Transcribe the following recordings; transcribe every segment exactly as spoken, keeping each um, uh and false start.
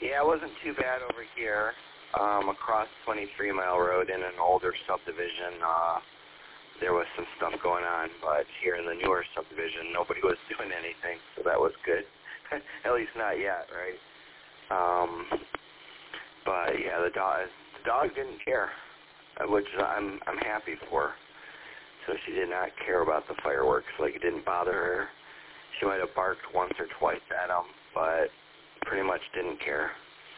Yeah, it wasn't too bad over here. Um, across twenty-three mile road in an older subdivision, uh, there was some stuff going on, but here in the newer subdivision, nobody was doing anything, so that was good. At least not yet, right? Um, but yeah, the dog, the dog didn't care, which I'm I'm happy for. So she did not care about the fireworks. Like, it didn't bother her. She might have barked once or twice at them, but pretty much didn't care.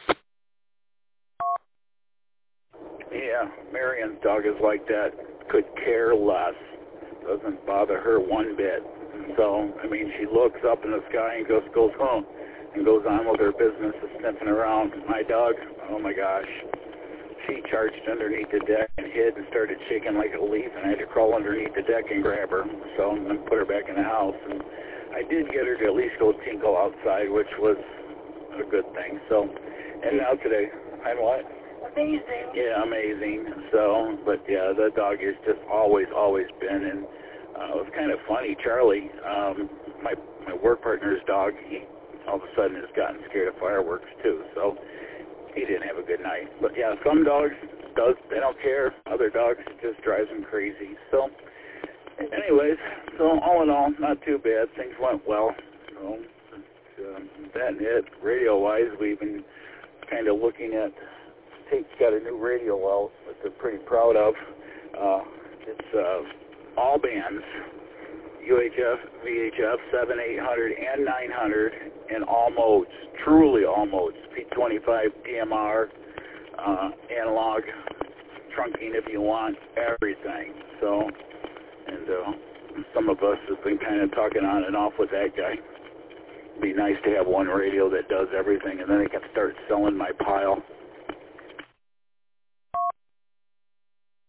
Yeah, Marion's dog is like that. Could care less. Doesn't bother her one bit. So, I mean, she looks up in the sky and goes, goes home and goes on with her business of sniffing around. My dog, oh my gosh, she charged underneath the deck and hid and started shaking like a leaf, and I had to crawl underneath the deck and grab her, so and put her back in the house. And I did get her to at least go tinkle outside, which was a good thing. So, and now today, and what? Amazing. Yeah, amazing. So, but yeah, the dog has just always, always been, and uh, it was kind of funny. Charlie, um, my my work partner's dog, he all of a sudden has gotten scared of fireworks too. So he didn't have a good night. But yeah, some dogs does they don't care. Other dogs it just drives them crazy. So, anyways, so all in all, not too bad. Things went well. So um, that and it. Radio-wise, we've been kind of looking at. Tate's got a new radio out that they're pretty proud of. Uh, it's uh, all bands, U H F, V H F, seven, eight hundred, and nine hundred, in all modes, truly all modes, P twenty-five, D M R, uh, analog, trunking if you want, everything. So, and uh, some of us have been kind of talking on and off with that guy. It'd be nice to have one radio that does everything, and then they can start selling my pile.